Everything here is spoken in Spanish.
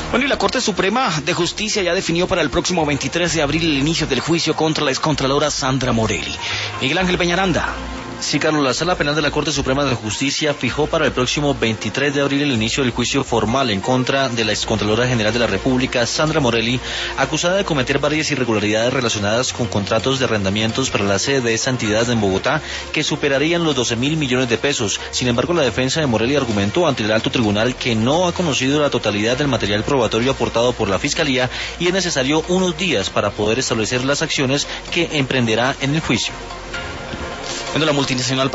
Bueno, y la Corte Suprema de Justicia ya definió para el próximo 23 de abril el inicio del juicio contra la excontralora Sandra Morelli. Miguel Ángel Peñaranda. Sí, Carlos, la Sala Penal de la Corte Suprema de Justicia fijó para el próximo 23 de abril el inicio del juicio formal en contra de la excontralora general de la República, Sandra Morelli, acusada de cometer varias irregularidades relacionadas con contratos de arrendamientos para la sede de esa entidad en Bogotá que superarían los 12.000 millones de pesos. Sin embargo, la defensa de Morelli argumentó ante el alto tribunal que no ha conocido la totalidad del material probatorio aportado por la Fiscalía y es necesario unos días para poder establecer las acciones que emprenderá en el juicio. Bueno, la multinacional